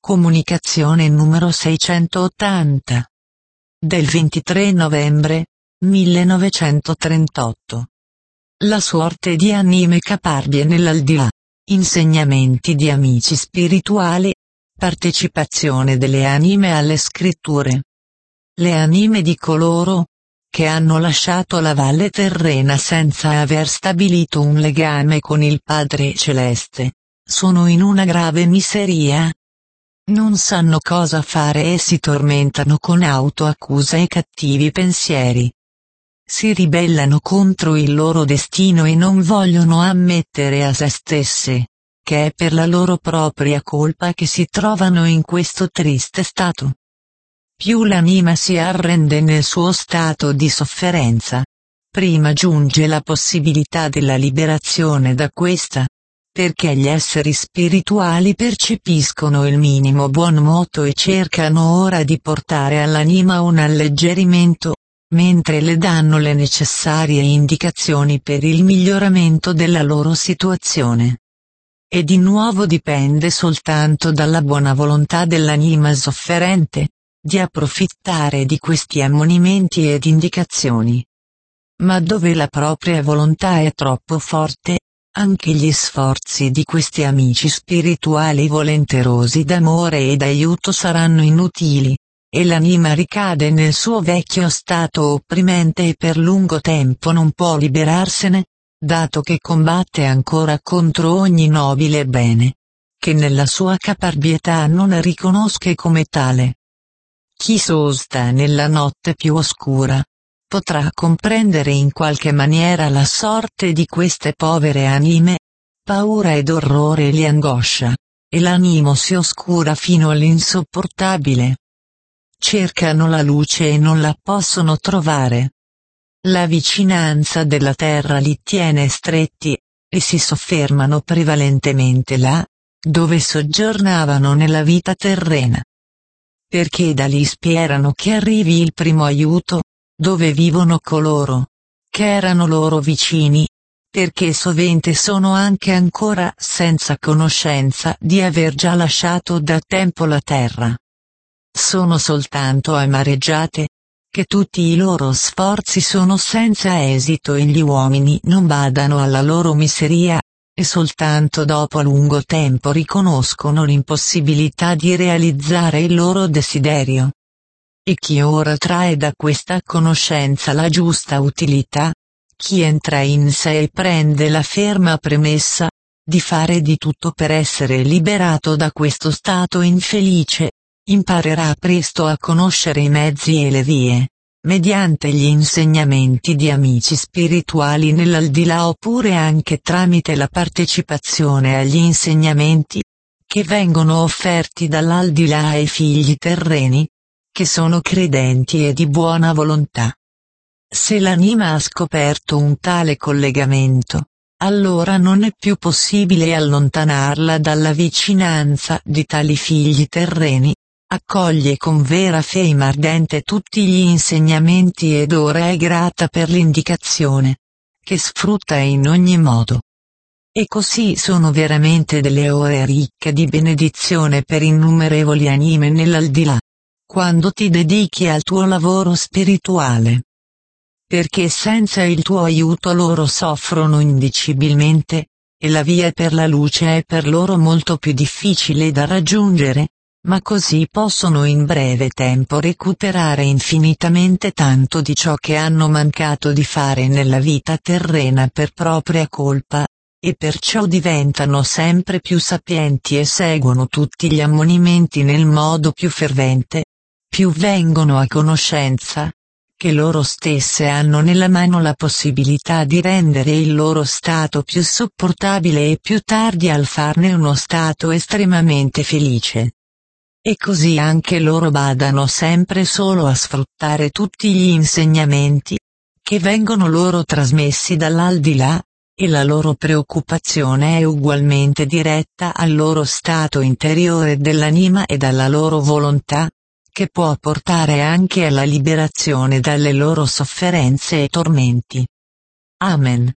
Comunicazione numero 680. Del 23 novembre 1938. La sorte di anime caparbie nell'aldilà. Insegnamenti di amici spirituali. Partecipazione delle anime alle scritture. Le anime di coloro che hanno lasciato la valle terrena senza aver stabilito un legame con il Padre Celeste, sono in una grave miseria. Non sanno cosa fare e si tormentano con autoaccusa e cattivi pensieri. Si ribellano contro il loro destino e non vogliono ammettere a se stesse che è per la loro propria colpa che si trovano in questo triste stato. Più l'anima si arrende nel suo stato di sofferenza, prima giunge la possibilità della liberazione da questa, perché gli esseri spirituali percepiscono il minimo buon moto e cercano ora di portare all'anima un alleggerimento, mentre le danno le necessarie indicazioni per il miglioramento della loro situazione. E di nuovo dipende soltanto dalla buona volontà dell'anima sofferente, di approfittare di questi ammonimenti ed indicazioni. Ma dove la propria volontà è troppo forte, anche gli sforzi di questi amici spirituali volenterosi d'amore e d'aiuto saranno inutili, e l'anima ricade nel suo vecchio stato opprimente e per lungo tempo non può liberarsene, dato che combatte ancora contro ogni nobile bene, che nella sua caparbietà non riconosce come tale. Chi sosta nella notte più oscura potrà comprendere in qualche maniera la sorte di queste povere anime. Paura ed orrore li angoscia, e l'animo si oscura fino all'insopportabile. Cercano la luce e non la possono trovare. La vicinanza della terra li tiene stretti, e si soffermano prevalentemente là, dove soggiornavano nella vita terrena. Perché da lì sperano che arrivi il primo aiuto, dove vivono coloro che erano loro vicini, perché sovente sono anche ancora senza conoscenza di aver già lasciato da tempo la terra. Sono soltanto amareggiate, che tutti i loro sforzi sono senza esito e gli uomini non badano alla loro miseria, e soltanto dopo lungo tempo riconoscono l'impossibilità di realizzare il loro desiderio. E chi ora trae da questa conoscenza la giusta utilità, chi entra in sé e prende la ferma premessa di fare di tutto per essere liberato da questo stato infelice, imparerà presto a conoscere i mezzi e le vie, mediante gli insegnamenti di amici spirituali nell'aldilà oppure anche tramite la partecipazione agli insegnamenti che vengono offerti dall'aldilà ai figli terreni, che sono credenti e di buona volontà. Se l'anima ha scoperto un tale collegamento, allora non è più possibile allontanarla dalla vicinanza di tali figli terreni, accoglie con vera fede ardente tutti gli insegnamenti ed ora è grata per l'indicazione, che sfrutta in ogni modo. E così sono veramente delle ore ricche di benedizione per innumerevoli anime nell'aldilà, quando ti dedichi al tuo lavoro spirituale. Perché senza il tuo aiuto loro soffrono indicibilmente, e la via per la luce è per loro molto più difficile da raggiungere, ma così possono in breve tempo recuperare infinitamente tanto di ciò che hanno mancato di fare nella vita terrena per propria colpa, e perciò diventano sempre più sapienti e seguono tutti gli ammonimenti nel modo più fervente. Più vengono a conoscenza che loro stesse hanno nella mano la possibilità di rendere il loro stato più sopportabile e più tardi al farne uno stato estremamente felice. E così anche loro badano sempre solo a sfruttare tutti gli insegnamenti che vengono loro trasmessi dall'aldilà, e la loro preoccupazione è ugualmente diretta al loro stato interiore dell'anima e alla loro volontà, che può portare anche alla liberazione dalle loro sofferenze e tormenti. Amen.